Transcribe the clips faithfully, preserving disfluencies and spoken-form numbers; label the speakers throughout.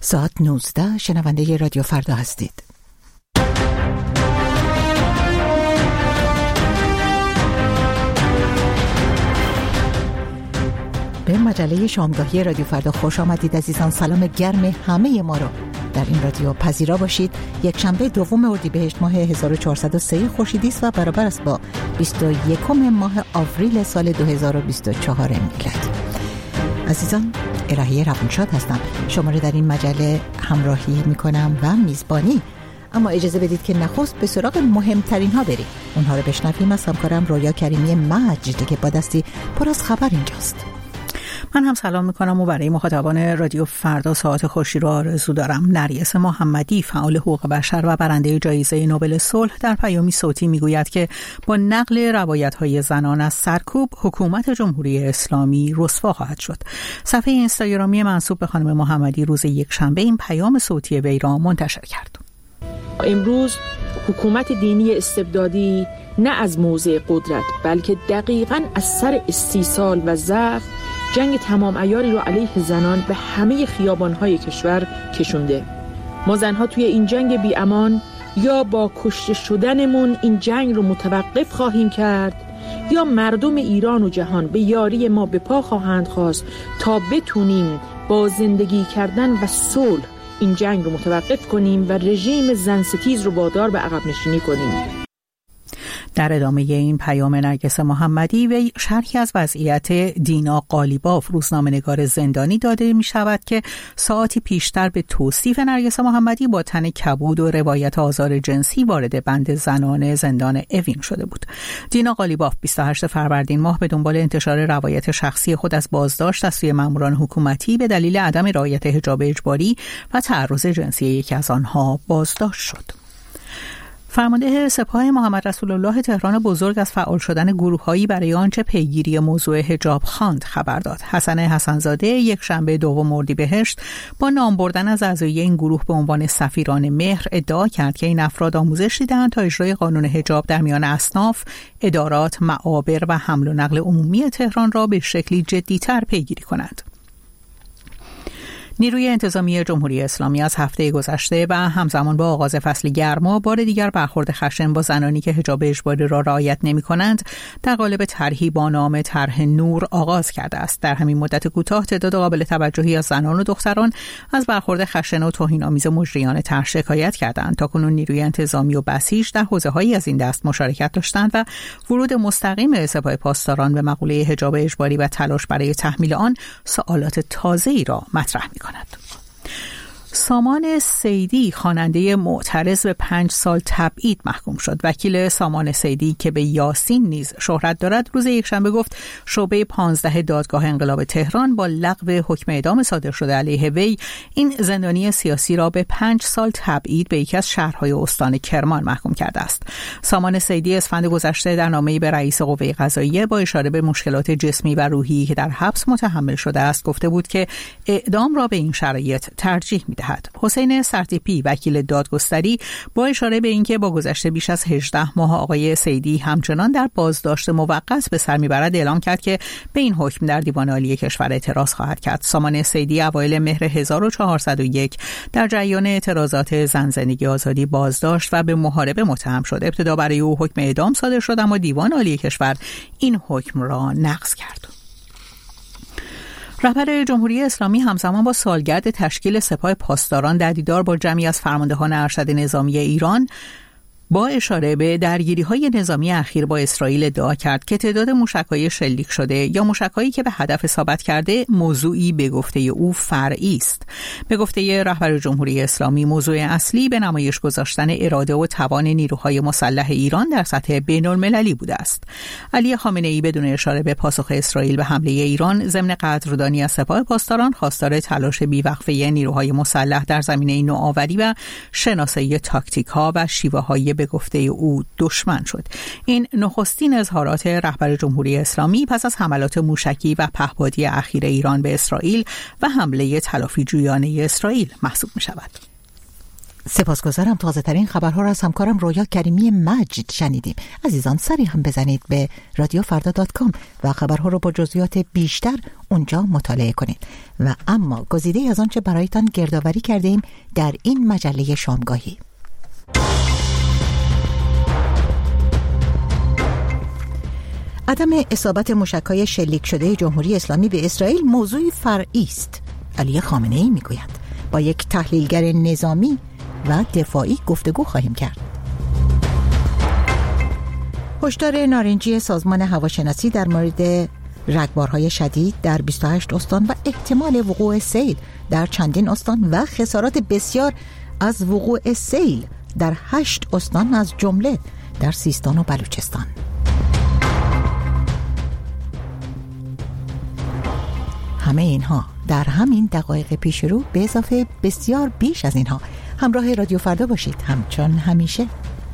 Speaker 1: ساعت نوزده شنونده رادیو فردا هستید. به مجله شامگاهی رادیو فردا خوش آمدید عزیزان. سلام گرم همه ما را در این رادیو پذیرا باشید. یک شنبه دوم اردیبهشت ماه هزار و چهارصد و سه خورشیدی است و برابر است با بیست و یکم ماه آوریل سال دو هزار و بیست و چهار میلادی. عزیزان، الهیه روانشاد هستم. شما را در این مجله همراهی میکنم و میزبانی. اما اجازه بدید که نخست به سراغ مهمترین ها بریم. اونها رو بشنویم از همکارم رویا کریمی مجد که با دستی پر از خبر اینجاست.
Speaker 2: من هم سلام میکنم و برای مخاطبان رادیو فردا ساعت خوشی رو آرزو دارم. نرگس محمدی، فعال حقوق بشر و برنده جایزه نوبل صلح، در پیامی صوتی میگوید که با نقل روایت‌های زنان از سرکوب حکومت جمهوری اسلامی رسوا خواهد شد. صفحه اینستاگرامی منسوب به خانم محمدی روز یکشنبه این پیام صوتی وی را منتشر کرد.
Speaker 3: امروز حکومت دینی استبدادی نه از موضع قدرت بلکه دقیقاً از سر استیصال و ضعف جنگ تمام عیاری رو علیه زنان به همه خیابان‌های کشور کشونده. ما زنها توی این جنگ بی امان یا با کشته شدنمون این جنگ رو متوقف خواهیم کرد یا مردم ایران و جهان به یاری ما به پا خواهند خواست تا بتونیم با زندگی کردن و صلح این جنگ رو متوقف کنیم و رژیم زنستیز رو وادار به عقب نشینی کنیم.
Speaker 2: در ادامه این پیام نرگس محمدی وی شرحی از وضعیت دینا قالیباف، روزنامه‌نگار زندانی، داده می شود که ساعتی پیشتر به توصیف نرگس محمدی با تن کبود و روایت آزار جنسی وارد بند زنان زندان اوین شده بود. دینا قالیباف بیست و هشتم فروردین ماه به دنبال انتشار روایت شخصی خود از بازداشت از سوی ماموران حکومتی به دلیل عدم رعایت حجاب اجباری و تعرض جنسی یکی از آنها بازداشت شد. فرمانده سپاه محمد رسول الله تهران بزرگ از فعال شدن گروه‌هایی برای آنچه پیگیری موضوع حجاب خواند خبر داد. حسن حسن‌زاده یک شنبه دوم اردیبهشت با نام بردن از اعضای این گروه به عنوان سفیران مهر ادعا کرد که این افراد آموزش دیدند تا اجرای قانون حجاب در میان اصناف، ادارات، معابر و حمل و نقل عمومی تهران را به شکلی جدی‌تر پیگیری کنند. نیروی انتظامی جمهوری اسلامی از هفته گذشته و همزمان با آغاز فصل گرما بار دیگر برخورد خشن با زنانی که حجاب اجباری را رعایت نمی‌کنند در قالب طرحی با نام طرح نور آغاز کرده است. در همین مدت کوتاه تعداد قابل توجهی از زنان و دختران از برخورد خشن و توهین‌آمیز مجریان طرح شکایت کردند. تاکنون نیروی انتظامی و بسیج در حوزه‌هایی از این دست مشارکت داشتند و ورود مستقیم سپاه پاسداران به مقوله حجاب اجباری و تلاش برای تحمیل آن سوالات تازه‌ای را مطرح می‌کند. سامان سیدی، خواننده معترض، به پنج سال تبعید محکوم شد. وکیل سامان سیدی که به یاسین نیز شهرت دارد روز یکشنبه گفت شعبه پانزده دادگاه انقلاب تهران با لغو حکم اعدام صادر شده علیه وی این زندانی سیاسی را به پنج سال تبعید به یکی از شهرهای استان کرمان محکوم کرده است. سامان سیدی اسفند گذشته در نامه‌ای به رئیس قوه قضاییه با اشاره به مشکلات جسمی و روحی که در حبس متحمل شده است گفته بود که اعدام را به این شرایط ترجیح می‌دهد. حسین سرتیپی، وکیل دادگستری، با اشاره به اینکه با گذشت بیش از هجده ماه آقای سیدی همچنان در بازداشت موقت به سر میبرد اعلام کرد که به این حکم در دیوان عالی کشور اعتراض خواهد کرد. سامان سیدی اوایل مهر هزار و چهارصد و یک در جریان اعتراضات زن زندگی آزادی بازداشت و به محاربه متهم شد. ابتدا برای او حکم اعدام صادر شد اما دیوان عالی کشور این حکم را نقض کرد. رهبر جمهوری اسلامی همزمان با سالگرد تشکیل سپاه پاسداران در دیدار با جمعی از فرماندهان ارشد نظامی ایران با اشاره به درگیری‌های نظامی اخیر با اسرائیل ادعا کرد که تعداد موشک‌های شلیک شده یا موشک‌هایی که به هدف اصابت کرده موضوعی به گفته او فرعی است. به گفته رهبر جمهوری اسلامی موضوع اصلی به نمایش گذاشتن اراده و توان نیروهای مسلح ایران در سطح بین‌المللی بوده است. علی خامنه‌ای بدون اشاره به پاسخ اسرائیل به حمله ایران ضمن قدردانی از سپاه پاسداران خواستار تلاش بی‌وقفه نیروهای مسلح در زمینه نوآوری و شناسایی تاکتیک‌ها و شیوه‌های به گفته او دشمن شد. این نخستین اظهارات رهبر جمهوری اسلامی پس از حملات موشکی و پهپادی اخیر ایران به اسرائیل و حمله تلافی جویانه اسرائیل محسوب می شود.
Speaker 1: سپاسگزارم. تازه ترین خبرها را از همکارم رویا کریمی مجد شنیدیم. عزیزان سری هم بزنید به رادیو فردا دات کام و خبرها رو با جزئیات بیشتر اونجا مطالعه کنید. و اما گزیده از آنچه برایتان گردآوری کردیم در این مجله شامگاهی. عدم اصابت موشک‌های شلیک شده جمهوری اسلامی به اسرائیل موضوعی فرعی است. علی خامنه‌ای میگوید با یک تحلیلگر نظامی و دفاعی گفتگو خواهیم کرد. هشدار نارنجی سازمان هواشناسی در مورد رگبارهای شدید در بیست و هشت استان و احتمال وقوع سیل در چندین استان و خسارات بسیار از وقوع سیل در هشت استان از جمله در سیستان و بلوچستان. همه اینها در همین دقایق پیش رو به اضافه بسیار بیش از اینها. همراه رادیو فردا باشید همچون همیشه.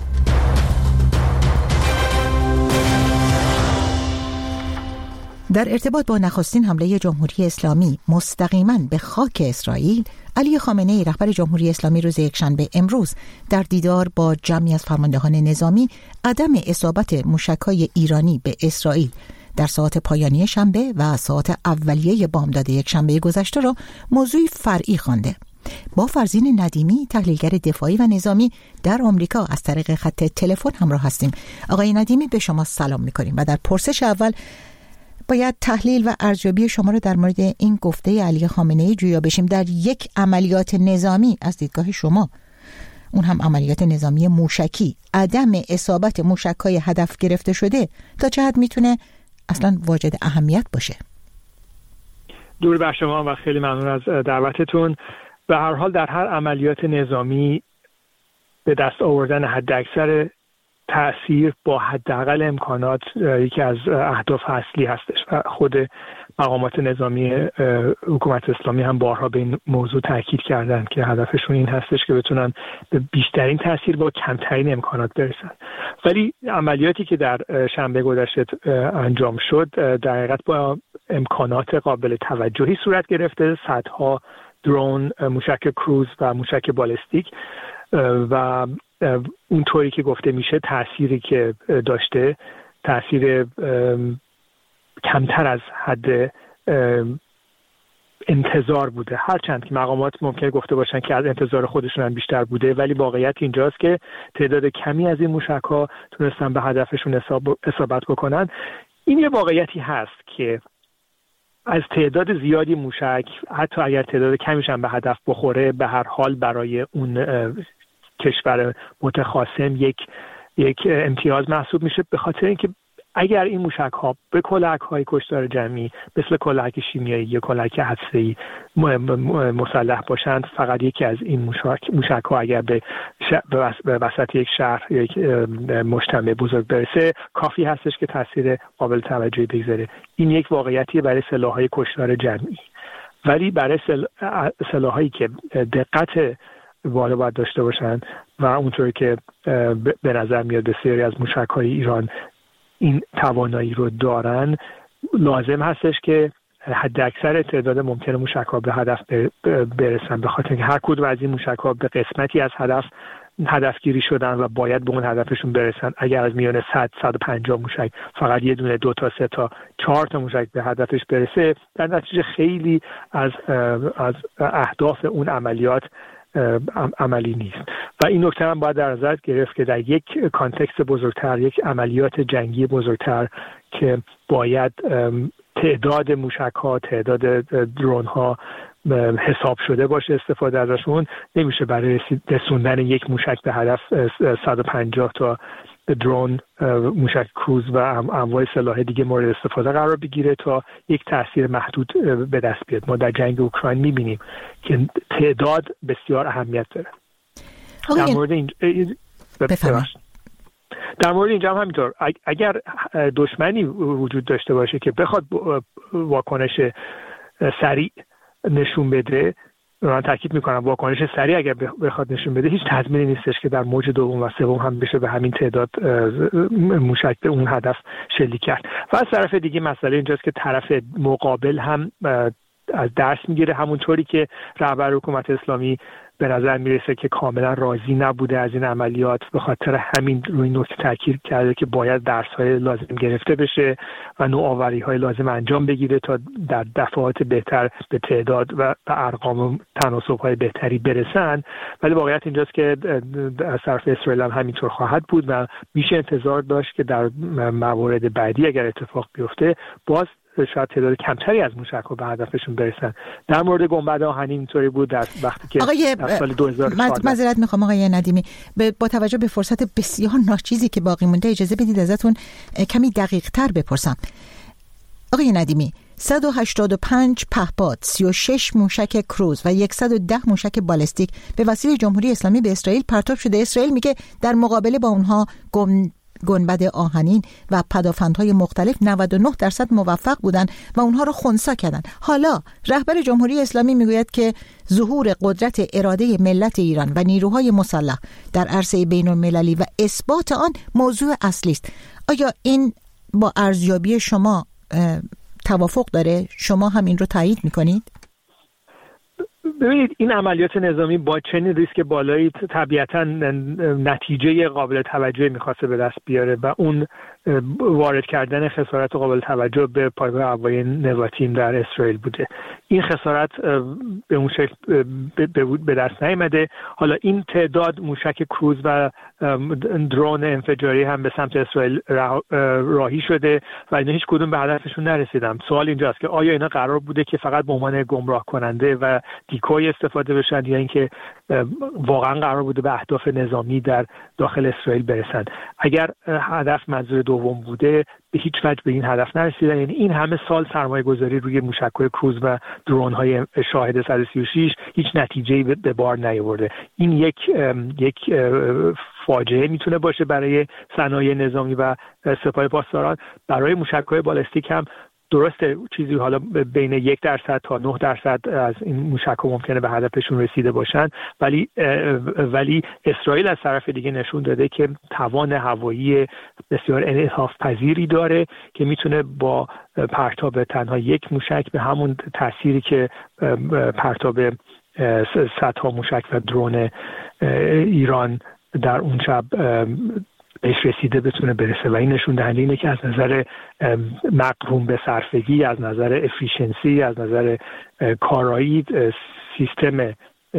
Speaker 1: در ارتباط با نخستین حمله جمهوری اسلامی مستقیما به خاک اسرائیل، علی خامنه‌ای رهبر جمهوری اسلامی روز یکشنبه امروز در دیدار با جمعی از فرماندهان نظامی عدم اصابت موشک‌های ایرانی به اسرائیل در ساعات پایانی شنبه و ساعات اولیه بامداد یک شنبه گذشته را موضوعی فرعی خوانده. با فرزین ندیمی تحلیلگر دفاعی و نظامی در آمریکا از طریق خط تلفن همراه هستیم. آقای ندیمی به شما سلام می‌کنیم و در پرسش اول باید تحلیل و ارزیابی شما را در مورد این گفته علی خامنه‌ای جویا بشیم. در یک عملیات نظامی از دیدگاه شما، اون هم عملیات نظامی موشکی، عدم اصابت موشک‌های هدف گرفته شده تا چه حد میتونه اصلا واجد اهمیت باشه؟
Speaker 4: دور بر شما و خیلی ممنون از دعوتتون. به هر حال در هر عملیات نظامی به دست آوردن حداکثر تأثیر با حداقل امکانات یکی از اهداف اصلی هستش و خود مقامات نظامی حکومت اسلامی هم بارها به این موضوع تاکید کردن که هدفشون این هستش که بتونن به بیشترین تأثیر با کمترین امکانات برسن. ولی عملیاتی که در شنبه گذشته انجام شد در حقیقت با امکانات قابل توجهی صورت گرفته. صدها درون، موشک کروز و موشک بالستیک و اونطوری که گفته میشه تأثیری که داشته تأثیر کمتر از حد انتظار بوده، هرچند که مقامات ممکن گفته باشن که از انتظار خودشون هم بیشتر بوده، ولی واقعیت اینجاست که تعداد کمی از این موشک‌ها تونستن به هدفشون اصابت بکنن. این یه واقعیتی هست که از تعداد زیادی موشک، حتی اگر تعداد کمیش هم به هدف بخوره، به هر حال برای اون کشور متخاصم یک یک امتیاز محسوب میشه، به خاطر اینکه اگر این موشک ها به کلاهک های کشتار جمعی مثل کلاهک شیمیایی یا کلاهک هسته‌ای مسلح باشند، فقط یکی از این موشک موشک ها اگر به, به وسط یک شهر یا یک مجتمع بزرگ برسه، کافی هستش که تاثیر قابل توجهی بگذاره. این یک واقعیتی برای سلاح‌های کشتار جمعی، ولی برای سلاح‌هایی که دقت بالا باید داشته باشند و اونطور که به نظر میاد بسیاری از موشک‌های ایران این توانایی رو دارن، لازم هستش که حد اکثر تعداد ممکن موشک‌ها به هدف برسن، به خاطر اینکه هر کدوم از این موشک‌ها به قسمتی از هدف هدفگیری شدن و باید به اون هدفشون برسن. اگر از میان صد صد و پنجاه موشک فقط یه دونه، دو تا، سه تا، چهار تا موشک به هدفش برسه، در نتیجه خیلی از از اهداف اون عملیات عملی نیست. و این نکته هم باید در نظر گرفت که در یک کانتکست بزرگتر، یک عملیات جنگی بزرگتر که باید تعداد موشک‌ها، تعداد درون‌ها حساب شده باشه استفاده ازشون، نمیشه برای رسوندن یک موشک به هدف صد و پنجاه تا درون، موشک کروز و انواع سلاح دیگه مورد استفاده قرار بگیره تا یک تاثیر محدود به دست بیاد. ما در جنگ اوکراین میبینیم که تعداد بسیار اهمیت داره. در مورد این در مورد اینجا هم همینطور، اگر دشمنی وجود داشته باشه که بخواد واکنش سریع نشون بده، من تاکید میکنم واکنش سریع اگر بخواد نشون بده، هیچ تضمینی نیستش که در موج دوم و سوم هم بشه به همین تعداد موشک به اون هدف شلیک کرد. و از طرف دیگه مسئله اینجاست که طرف مقابل هم از درس میگیره، همونطوری که رهبر حکومت اسلامی به نظر میرسه که کاملا راضی نبوده از این عملیات، به خاطر همین روی نکته تاکید کرده که باید درس‌های لازم گرفته بشه و نوآوری‌های لازم انجام بگیره تا در دفعات بهتر به تعداد و به ارقام و تناسب‌های بهتری برسن. ولی واقعیت اینجاست که از طرف اسرائیل هم همینطور خواهد بود و میشه انتظار داشت که در موارد بعدی اگر اتفاق بیفته باز شاید تعداد کمتری از موشک‌ها به هدفشون برسن. در مورد گنبد آهنین اینطوری بود در وقتی که
Speaker 1: آقای
Speaker 4: در سال دو هزار و چهارده
Speaker 1: معذرت میخوام آقای ندیمی، با توجه به فرصت بسیار ناچیزی که باقی مونده اجازه بدید ازتون کمی دقیق‌تر بپرسم. آقای ندیمی، صد و هشتاد و پنج پهپاد، سی و شش موشک کروز و صد و ده موشک بالستیک به وسیله جمهوری اسلامی به اسرائیل پرتاب شده. اسرائیل میگه در مقابله با اونها گم گنبد آهنین و پدافندهای مختلف نود و نه درصد موفق بودن و اونها رو خنثی کردن. حالا رهبر جمهوری اسلامی میگوید که ظهور قدرت اراده ملت ایران و نیروهای مسلح در عرصه بین المللی و اثبات آن موضوع اصلی است. آیا این با ارزیابی شما توافق داره؟ شما هم این رو تایید میکنید؟
Speaker 4: ببینید، این عملیات نظامی با چنین ریسک بالایی طبیعتاً نتیجه قابل توجهی می‌خواسته به دست بیاره و اون وارد کردن خسارت قابل توجه به پایگاه هوایی نواتیم در اسرائیل بوده. این خسارت به اون شکل به دست نیامده. حالا این تعداد موشک کروز و درون انفجاری هم به سمت اسرائیل راهی شده و اینا هیچ کدوم به هدفشون نرسیدن. سوال اینجاست که آیا اینا قرار بوده که فقط به عنوان گمراه کننده و دیکوی استفاده بشن یا اینکه واقعا قرار بوده به اهداف نظامی در داخل اسرائیل برسن؟ اگر هدف منظور دوم بوده به هیچ وجه به این هدف نرسیدن. یعنی این همه سال سرمایه گذاری روی موشک‌های کروز و درون های شاهد صد و سی و شش هیچ نتیجه‌ای به بار نیاورده. این یک یک فاجعه میتونه باشه برای صنایع نظامی و سپاه پاسداران. برای موشک‌های بالستیک هم درسته چیزی حالا بین یک درصد تا نه درصد از این موشک‌ها ممکنه به هدفشون رسیده باشن، ولی ولی اسرائیل از طرف دیگه نشون داده که توان هوایی بسیار انعطاف پذیری داره که میتونه با پرتاب تنها یک موشک به همون تأثیری که پرتاب صدها موشک و درون ایران در اون شب بهش رسیده بتونه برسه و این نشون دهنده اینه که از نظر مقرون به صرفگی، از نظر افیشنسی، از نظر کارایی سیستم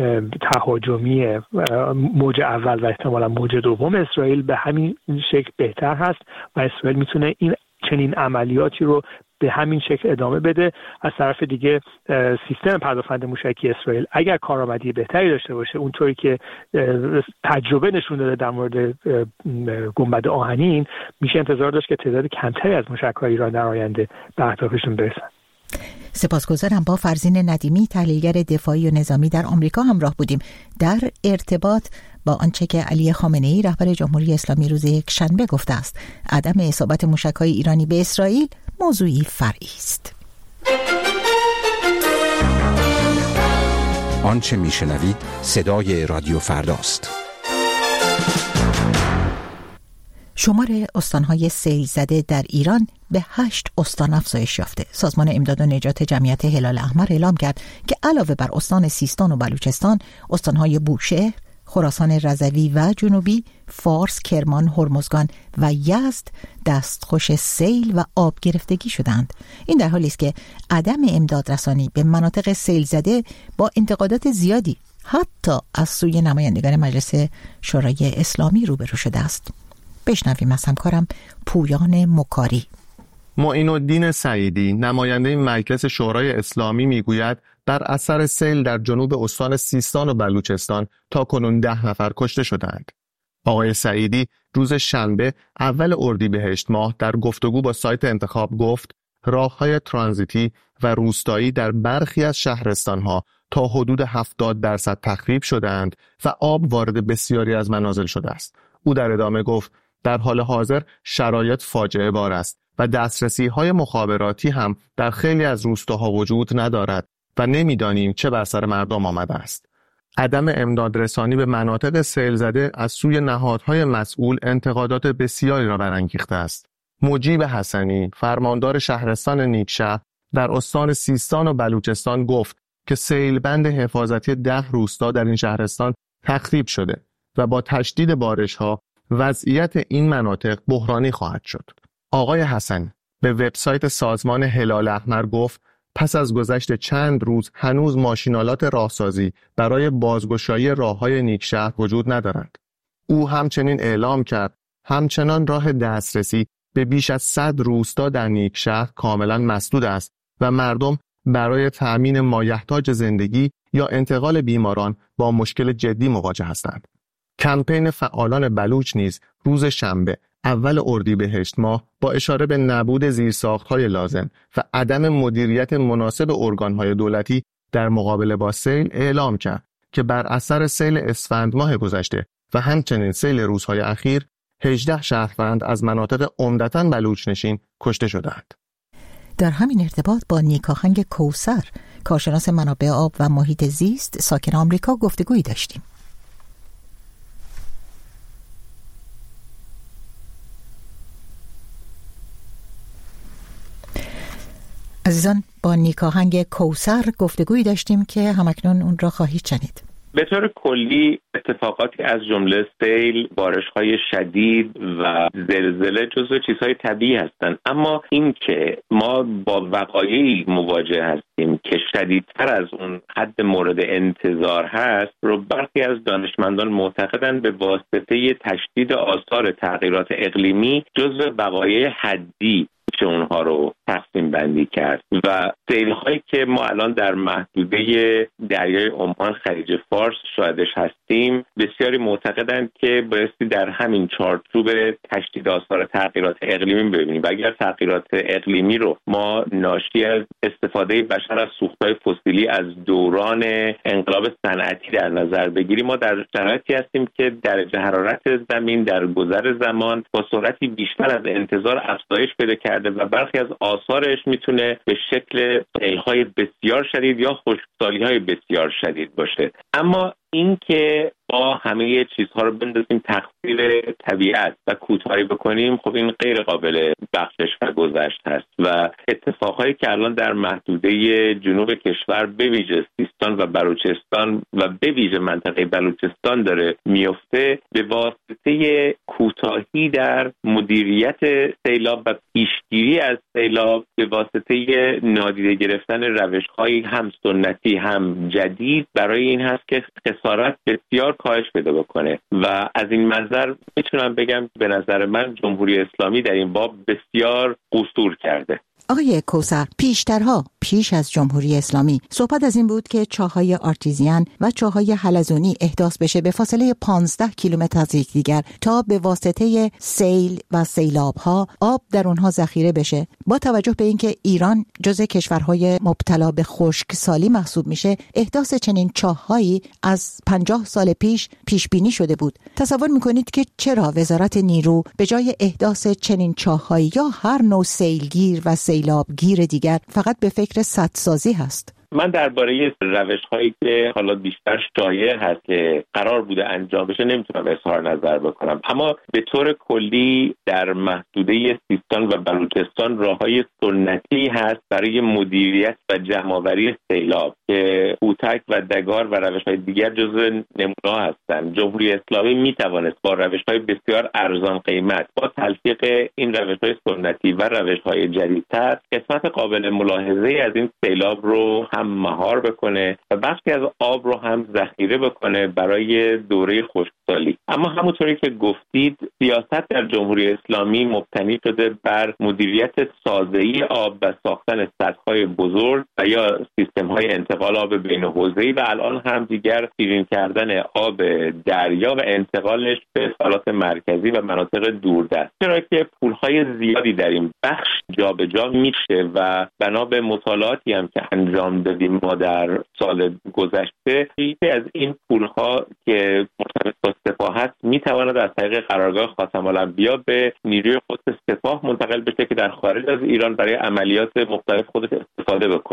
Speaker 4: تهاجمی موج اول و احتمالا موج دوم اسرائیل به همین شکل بهتر هست و اسرائیل میتونه این چنین عملیاتی رو به همین شکل ادامه بده. از طرف دیگه سیستم پدافند موشکی اسرائیل اگر کارآمدی بهتری داشته باشه، اونطوری که تجربه نشون داده در مورد گنبد آهنین، میشه انتظار داشت که تعداد کمتری از موشک‌های ایران در آینده به اهدافشون برسن.
Speaker 1: سپاسگزارم. با فرزین ندیمی، تحلیلگر دفاعی و نظامی در آمریکا همراه بودیم در ارتباط با آنچه که علی خامنه‌ای رهبر جمهوری اسلامی روز یک شنبه گفته است: عدم اصابت موشک‌های ایرانی به اسرائیل موضوعی فرعی است.
Speaker 5: آنچه میشنوید صدای رادیو فرداست.
Speaker 1: شمار استانهای سیل زده در ایران به هشت استان افزایش یافته. سازمان امداد و نجات جمعیت هلال احمر اعلام کرد که علاوه بر استان سیستان و بلوچستان، استانهای بوشهر، خراسان رضوی و جنوبی، فارس، کرمان، هرمزگان و یزد دستخوش سیل و آب گرفتگی شدند. این در حالی است که عدم امداد رسانی به مناطق سیل زده با انتقادات زیادی حتی از سوی نمایندگان مجلس شورای اسلامی روبرو شده است. بشنویم از همکارم پویان مکاری.
Speaker 6: معین الدین سعیدی، نماینده مجلس شورای اسلامی، میگوید در اثر سیل در جنوب استان سیستان و بلوچستان تا کنون ده نفر کشته شدند. آقای سعیدی روز شنبه اول اردیبهشت ماه در گفتگو با سایت انتخاب گفت راه‌های ترانزیتی و روستایی در برخی از شهرستان‌ها تا حدود هفتاد درصد تخریب شدند و آب وارد بسیاری از منازل شده است. او در ادامه گفت در حال حاضر شرایط فاجعه بار است و دسترسی‌های مخابراتی هم در خیلی از روستاها وجود ندارد و نمی‌دانیم چه بر سر مردم آمده است. عدم امداد رسانی به مناطق سیل زده از سوی نهادهای مسئول انتقادات بسیاری را برانگیخته است. مجیب حسنی، فرماندار شهرستان نیکشهر، در استان سیستان و بلوچستان گفت که سیلبند حفاظتی ده روستا در این شهرستان تخریب شده و با تشدید بارش‌ها وضعیت این مناطق بحرانی خواهد شد. آقای حسن به وبسایت سازمان هلال احمر گفت پس از گذشت چند روز هنوز ماشینالات راهسازی برای بازگشایی راه‌های نیکشهر وجود ندارند. او همچنین اعلام کرد همچنان راه دسترسی به بیش از صد روستا در نیکشهر کاملا مسدود است و مردم برای تأمین مایحتاج زندگی یا انتقال بیماران با مشکل جدی مواجه هستند. کمپین فعالان بلوچ نیز روز شنبه اول اردیبهشت ماه با اشاره به نبود زیرساخت‌های لازم و عدم مدیریت مناسب ارگان‌های دولتی در مقابله با سیل اعلام کرد که بر اثر سیل اسفند ماه گذشته و همچنین سیل روزهای اخیر هجده شهروند از مناطق عمدتاً بلوچ نشین کشته شدند.
Speaker 1: در همین ارتباط با نیکاهنگ کوثر، کارشناس منابع آب و محیط زیست ساکن آمریکا، گفتگویی داشتیم. عزیزان، با نیکاهنگ کوثر گفتگویی داشتیم که همکنون اون را خواهید شنید.
Speaker 7: به طور کلی اتفاقاتی از جمله سیل، بارش‌های شدید و زلزله جزو چیزهای طبیعی هستند، اما این که ما با وقایعی مواجه هستیم که شدیدتر از اون حد مورد انتظار هست رو برخی از دانشمندان معتقدند به واسطه تشدید آثار تغییرات اقلیمی جزو وقایع حدی که اونها رو تقسیم بندی کرد و سیل‌هایی که ما الان در محدوده دریای عمان خلیج فارس شاهدش هستیم بسیاری معتقدند که بایستی در همین چارچوب تشدید آثار تغییرات اقلیمی ببینیم و اگر تغییرات اقلیمی رو ما ناشی از استفاده بشر از سوخت‌های فسیلی از دوران انقلاب صنعتی در نظر بگیریم، ما در شرایطی هستیم که درجه حرارت زمین در گذر زمان با سرعتی بیشتر از انتظار افزایش پیدا کرده و برخی از آثارش میتونه به شکل سیل‌های بسیار شدید یا خشکسالی‌های بسیار شدید باشه. اما این که با همه چیزها رو بندازیم تقصیر طبیعت و کوتاهی بکنیم، خب این غیر قابل بخشش و گذشت هست و اتفاقهایی که الان در محدوده جنوب کشور به ویژه سیستان و بلوچستان و به ویژه منطقه بلوچستان داره میفته به واسطه کوتاهی در مدیریت سیلاب و پیشگیری از سیلاب، به واسطه نادیده گرفتن روش‌های هم سنتی هم جدید برای این هست که خسارت بسیار کاهش پیدا بکنه و از این منظر میتونم بگم به نظر من جمهوری اسلامی در این باب بسیار قصور کرده.
Speaker 1: آقای کوثر، پیشترها پیش از جمهوری اسلامی صحبت از این بود که چاهای آرتیزیان و چاهای حلزونی احداث بشه به فاصله پانزده کیلومتر از یکدیگر تا به واسطه سیل و سیلاب‌ها آب در اونها ذخیره بشه. با توجه به اینکه ایران جزء کشورهای مبتلا به خشکسالی محسوب میشه، احداث چنین چاه‌هایی از پنجاه سال پیش پیش بینی شده بود. تصور میکنید که چرا وزارت نیرو به جای احداث چنین چاه‌هایی یا هر نوع سیلگیر و سیلابگیر دیگر فقط به فکر سدسازی هست؟
Speaker 7: من درباره روش‌هایی که حالا بیشتر شایع هست که قرار بوده انجام بشه نمیتونم اظهار نظر بکنم، اما به طور کلی در محدوده سیستان و بلوچستان راه‌های سنتی هست برای مدیریت و جمع‌آوری سیلاب که هوتک و دگار و روش‌های دیگر جزو نمونه‌ها هستند. جمهوری اسلامی میتوانست با روش‌های بسیار ارزان قیمت با تلفیق این روش‌های سنتی و روش‌های جدیدتر قسمت قابل ملاحظه‌ای از این سیلاب رو هم مهار بکنه و بخشی از آب رو هم ذخیره بکنه برای دوره خشکسالی. اما همونطوری که گفتید سیاست در جمهوری اسلامی مبتنی شده بر مدیریت سازه‌ای آب و ساختن سدهای بزرگ و یا سیستم‌های انتقال آب بین حوزه‌ای و الان هم دیگر شیرین کردن آب دریا و انتقالش به سالات مرکزی و مناطق دوردست. چرا که پول‌های زیادی در این بخش جابجا میشه و بنا به مطالعاتی هم که انجام دادیم ما در سال گذشته، یکی از این پول‌ها که مرتبط با سپاه هست میتواند از طریق قرارگاه خاتم الانبیا به نیروی قدس سپاه منتقل بشه که در خارج از ایران برای عملیات مختلف خودش استفاده بکنه.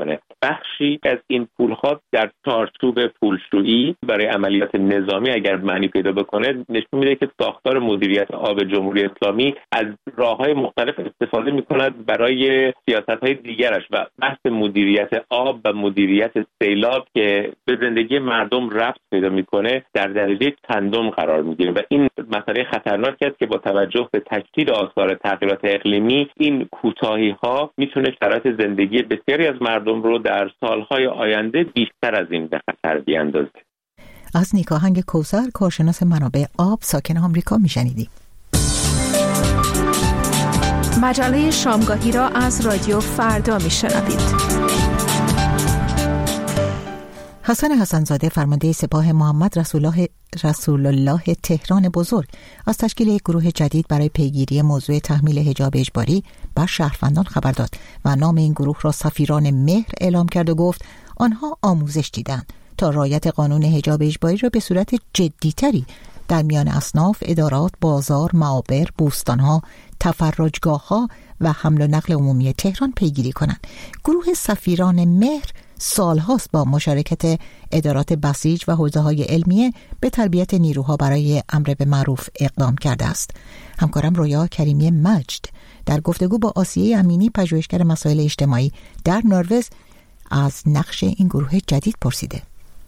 Speaker 7: بخشی از این پول‌ها در چارچوب پولشویی برای عملیات نظامی اگر معنی پیدا بکنه نشون میده که ساختار مدیریت آب جمهوری اسلامی از راه‌های مختلف استفاده می‌کند برای سیاست‌های دیگرش و بحث مدیریت آب و مدیریت سیلاب که به زندگی مردم ربط پیدا می‌کنه در درجه چندم قرار می‌گیره و این مسئله خطرناکی است که با توجه به تشدید آثار تغییرات اقلیمی این کوتاهی‌ها می‌تونه شرایط زندگی بسیاری از مردم رو در سال‌های آینده بیشتر از این به خطر بیاندازه.
Speaker 1: از نیکاهنگ کوثر، کارشناس منابع آب ساکن آمریکا میشنیدیم.
Speaker 8: مجله شامگاهی را از رادیو فردا میشنوید.
Speaker 1: حسن حسن‌زاده فرمانده سپاه محمد رسول الله رسول الله تهران بزرگ از تشکیل یک گروه جدید برای پیگیری موضوع تحمیل حجاب اجباری بر شهروندان خبر داد و نام این گروه را سفیران مهر اعلام کرد و گفت آنها آموزش دیدند تا رعایت قانون حجاب اجباری را به صورت جدی‌تری در میان اصناف، ادارات، بازار، معابر، بوستان‌ها، تفرجگاه‌ها و حمل و نقل عمومی تهران پیگیری کنند. گروه سفیران مهر سالهاست با مشارکت ادارات بسیج و حوزه‌های علمیه به تربیت نیروها برای امر به معروف اقدام کرده است. همکارم رویا کریمی مجد در گفتگو با آسیه امینی پژوهشگر مسائل اجتماعی در نروژ از نقش این گروه جدید پرسیده.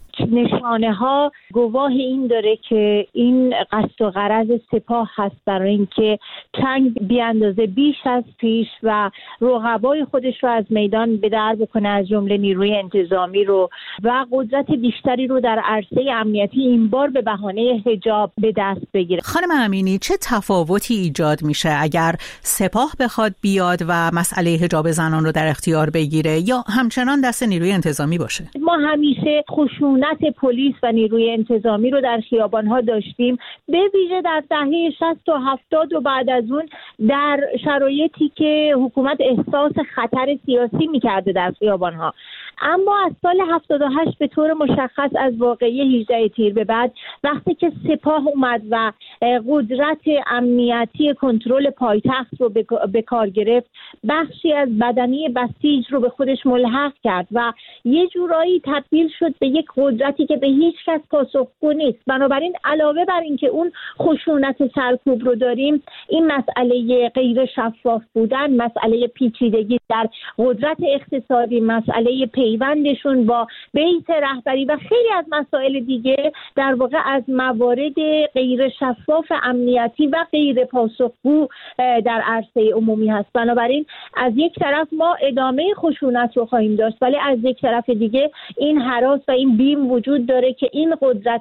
Speaker 9: نشانه ها گواه این داره که این قصد و غرض سپاه هست برای اینکه تنگ بی اندازه بیش از پیش و رقبای خودش رو از میدان به در بکنه، از جمله نیروی انتظامی رو و قدرت بیشتری رو در عرصه امنیتی این بار به بهانه حجاب به دست بگیره.
Speaker 2: خانم امینی، چه تفاوتی ایجاد میشه اگر سپاه بخواد بیاد و مسئله حجاب زنان رو در اختیار بگیره یا همچنان دست نیروی انتظامی باشه؟
Speaker 9: ما همیشه خشونت پلیس و نیروی انتظامی رو در خیابان‌ها داشتیم، به ویژه در دهه شصت و هفتاد و بعد از اون در شرایطی که حکومت احساس خطر سیاسی می‌کرده در خیابان‌ها. اما از سال هفتاد و هشت به طور مشخص از واقعه هجده تیر به بعد وقتی که سپاه اومد و قدرت امنیتی کنترل پایتخت رو به کار گرفت، بخشی از بدنه بسیج رو به خودش ملحق کرد و یه جورایی تبدیل شد به یک قدرتی که به هیچ کس پاسخگو نیست. بنابراین علاوه بر این که اون خشونت سرکوب رو داریم، این مسئله غیر شفاف بودن، مسئله پیچیدگی در قدرت اقتصادی، مسئله پیوندشون با بیت رهبری و خیلی از مسائل دیگه در واقع از موارد غیر شفاف امنیتی و غیر پاسخگو در عرصه عمومی هست. بنابراین از یک طرف ما ادامه خشونت رو خواهیم داشت، ولی از یک طرف دیگه این هراس و این بیم وجود داره که این قدرت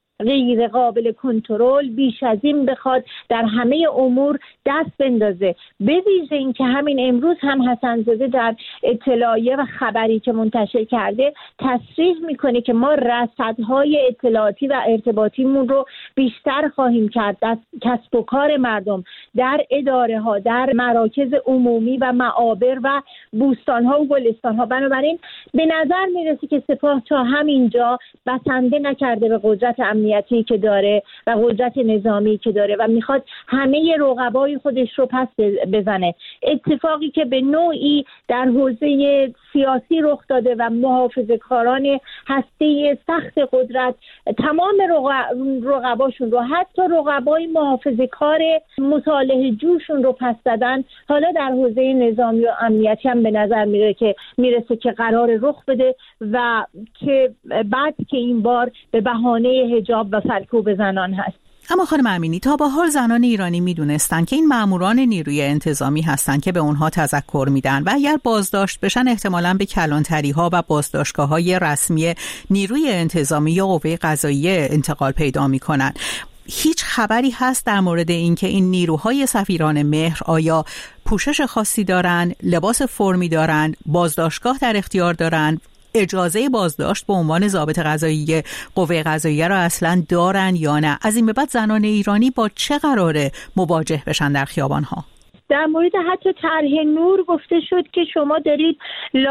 Speaker 9: غیر قابل کنترل بیش از این بخواد در همه امور دست بندازه. به ویژه این که همین امروز هم حسن‌زاده در اطلاعیه و خبری که منتشر کرده تصریح میکنه که ما رصدهای اطلاعاتی و ارتباطیمون رو بیشتر خواهیم کرد در کسب و کار مردم، در اداره ها، در مراکز عمومی و معابر و بوستان ها و گلستان ها. بنابراین به نظر میرسه که سپاه تا همینجا بسنده نکرده به قدرت امنیتی که داره و قدرت نظامی که داره و میخواد همه رقبای خودش رو پس بزنه. اتفاقی که به نوعی در حوزه سیاسی رخ داده و محافظه‌کاران هسته سخت قدرت تمام رقباشون رو، حتی رقبای محافظه‌کار مصالحه جوشون رو پس زدن. حالا در حوزه نظامی و امنیتی هم به نظر میره که میرسه که قرار رخ بده و که بعد که این بار به بهانه حجاب و سرکوب زنان هست.
Speaker 2: اما خانم امینی، تا به حال زنان ایرانی میدونستن که این ماموران نیروی انتظامی هستن که به اونها تذکر میدن و اگر بازداشت بشن احتمالاً به کلانتری ها و بازداشتگاه های رسمی نیروی انتظامی یا قوه قضاییه انتقال پیدا میکنن. هیچ خبری هست در مورد اینکه این نیروهای سفیران مهر آیا پوشش خاصی دارن، لباس فرمی دارن، بازداشتگاه در اختیار دارن، اجازه بازداشت به عنوان ضابط قضایی قوه قضاییه را اصلا دارن یا نه؟ از این به بعد زنان ایرانی با چه قراره مواجه بشن در خیابان‌ها؟
Speaker 9: در مورد حتی طرح نور گفته شد که شما دارید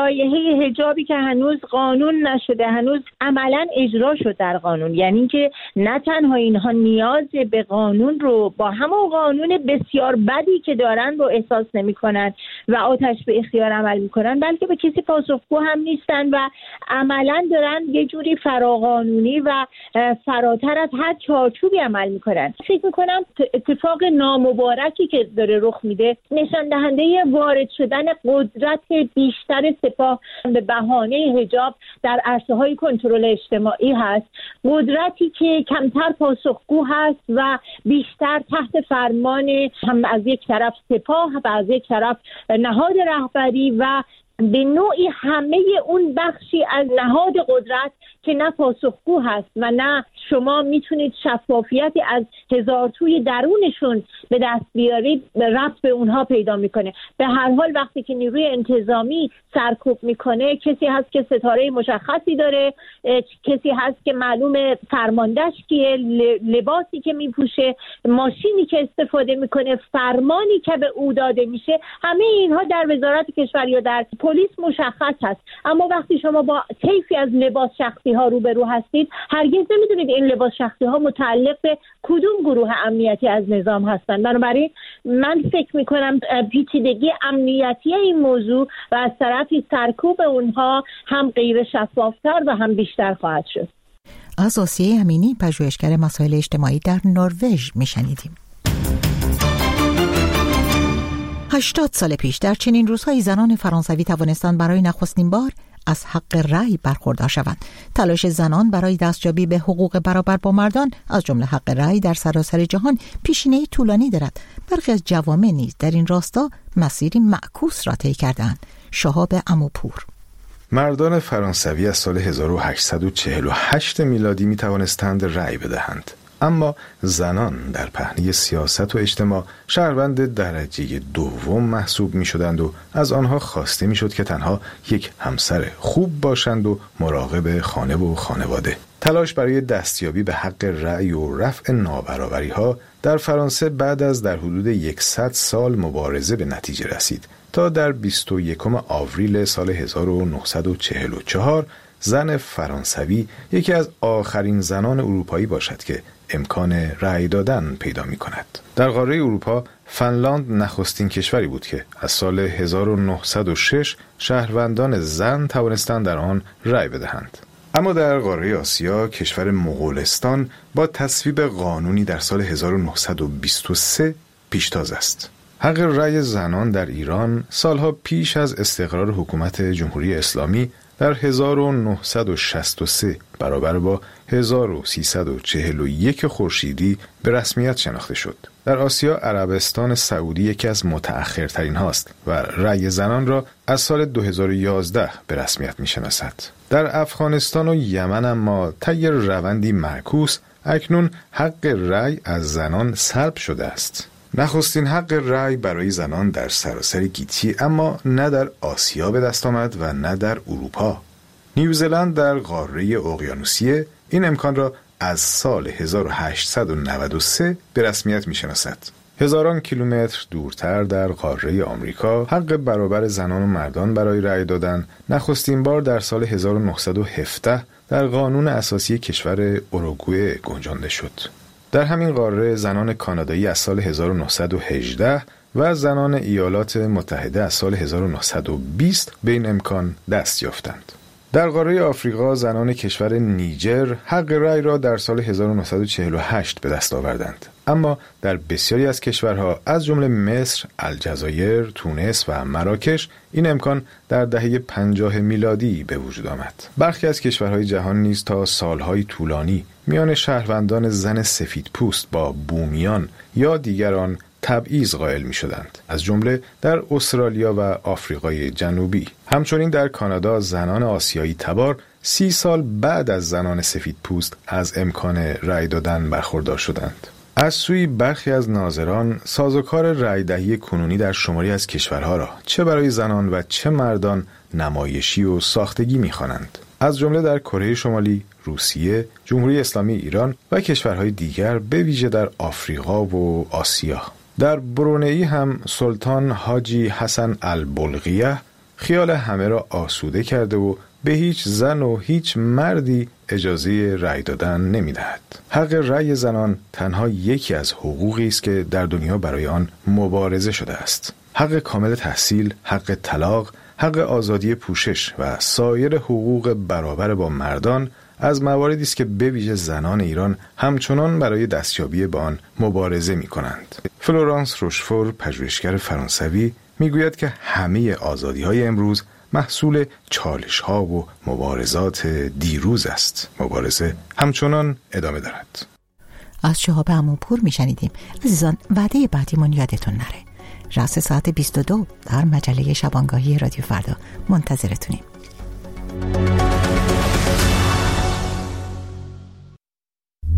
Speaker 9: لایحه حجابی که هنوز قانون نشده، هنوز عملاً اجرا شد در قانون، یعنی که نه تنها اینها نیاز به قانون رو با همون قانون بسیار بدی که دارن رو احساس نمی‌کنن و آتش به اختیار عمل می‌کنن، بلکه به کسی پاسخگو هم نیستن و عملاً دارن یه جوری فراقانونی و فراتر از هر چارچوبی عمل می‌کنن. فکر می‌کنم اتفاق نامبارکی که داره رخ میده نشان دهنده وارد شدن قدرت بیشتر سپاه به بهانه حجاب در عرصه‌های کنترل اجتماعی هست، قدرتی که کمتر پاسخگو هست و بیشتر تحت فرمان هم از یک طرف سپاه و از یک طرف نهاد رهبری و به نوعی همه اون بخشی از نهاد قدرت که نه پاسخگو هست و نه شما میتونید شفافیتی از هزار توی درونشون به دست بیارید، ربط به اونها پیدا میکنه. به هر حال وقتی که نیروی انتظامی سرکوب میکنه، کسی هست که ستاره مشخصی داره، کسی هست که معلومه فرماندهش کیه، لباسی که میپوشه، ماشینی که استفاده میکنه، فرمانی که به او داده میشه، همه اینها در وزارت کشور یا در پلیس مشخص هست. اما وقتی شما با طیفی از لباس شخصی ها روبرو هستید، هرگز نمیدونید این لباس شخصی ها متعلق به کدوم گروه امنیتی از نظام هستند. بنابراین من فکر میکنم پیچیدگی امنیتی این موضوع و از طرفی سرکوب اونها هم غیر شفافتر و هم بیشتر خواهد شد.
Speaker 1: از آسیه امینی، پژوهشگر مسائل اجتماعی در نروژ میشنیدیم. هشتاد سال پیش در چنین روزهایی زنان فرانسوی توانستند برای نخستین بار از حق رأی برخوردار شوند. تلاش زنان برای دستیابی به حقوق برابر با مردان از جمله حق رأی در سراسر جهان پیشینه طولانی دارد. برخی از جوامع نیز در این راستا مسیری معکوس را طی کردند. شهاب عموپور.
Speaker 10: مردان فرانسوی از سال هزار و هشتصد و چهل و هشت میلادی می توانستند رأی بدهند، اما زنان در پهنه سیاست و اجتماع شهروند درجه دوم محسوب می شدند و از آنها خواسته می شد که تنها یک همسر خوب باشند و مراقب خانه و خانواده. تلاش برای دستیابی به حق رأی و رفع نابرابری ها در فرانسه بعد از در حدود صد سال مبارزه به نتیجه رسید تا در بیست و یکم آوریل سال هزار و نهصد و چهل و چهار زن فرانسوی یکی از آخرین زنان اروپایی باشد که امکان رأی دادن پیدا می کند. در قاره اروپا فنلاند نخستین کشوری بود که از سال هزار و نهصد و شش شهروندان زن توانستند در آن رأی بدهند. اما در قاره آسیا کشور مغولستان با تصویب قانونی در سال هزار و نهصد و بیست و سه پیشتاز است. حق رأی زنان در ایران سالها پیش از استقرار حکومت جمهوری اسلامی در هزار و نهصد و شصت و سه برابر با هزار و سیصد و چهل و یک خورشیدی به رسمیت شناخته شد. در آسیا عربستان سعودی یکی از متأخرترین هاست و رأی زنان را از سال دو هزار و یازده به رسمیت می‌شناسد. در افغانستان و یمن اما طی روندی معکوس اکنون حق رأی از زنان سلب شده است. نخستین حق رأی برای زنان در سراسر گیتی اما نه در آسیا به دست آمد و نه در اروپا. نیوزلند در قاره اقیانوسیه این امکان را از سال هزار و هشتصد و نود و سه به رسمیت می‌شناسد. هزاران کیلومتر دورتر در قاره آمریکا حق برابر زنان و مردان برای رأی دادن نخستین بار در سال هزار و نهصد و هفده در قانون اساسی کشور اوروگوئه گنجانده شد. در همین قاره زنان کانادایی از سال هزار و نهصد و هجده و زنان ایالات متحده از سال هزار و نهصد و بیست به این امکان دست یافتند. در قاره آفریقا زنان کشور نیجر حق رأی را در سال هزار و نهصد و چهل و هشت به دست آوردند، اما در بسیاری از کشورها از جمله مصر، الجزایر، تونس و مراکش این امکان در دهه پنجاه میلادی به وجود آمد. برخی از کشورهای جهان نیز تا سالهای طولانی میان شهروندان زن سفید پوست با بومیان یا دیگران تبعیض قائل می شدند، از جمله در استرالیا و آفریقای جنوبی. همچنین در کانادا زنان آسیایی تبار سی سال بعد از زنان سفید پوست از امکان رأی دادن برخوردار شدند. از سوی برخی از ناظران سازوکار رأی‌دهی کنونی در شماری از کشورها را چه برای زنان و چه مردان نمایشی و ساختگی می‌خوانند، از جمله در کره شمالی، روسیه، جمهوری اسلامی ایران و کشورهای دیگر به ویژه در آفریقا و آسیا. در برونئی هم سلطان حاجی حسن البلقیه خیال همه را آسوده کرده و به هیچ زن و هیچ مردی اجازه رأی دادن نمی‌دهد. حق رأی زنان تنها یکی از حقوقی است که در دنیا برای آن مبارزه شده است. حق کامل تحصیل، حق طلاق، حق آزادی پوشش و سایر حقوق برابر با مردان از مواردی است که به ویژه زنان ایران همچنان برای دستیابی به آن مبارزه می‌کنند. فلورانس روشفور، پژوهشگر فرانسوی، میگوید که همه آزادی‌های امروز محصول چالش‌ها و مبارزات دیروز است. مبارزه همچنان ادامه دارد.
Speaker 1: از شهاب عموپور میشنیدیم. عزیزان، وعده بعدیمون یادتون نره. رأس ساعت بیست و دو در مجله شبانگاهی رادیو فردا منتظرتونیم.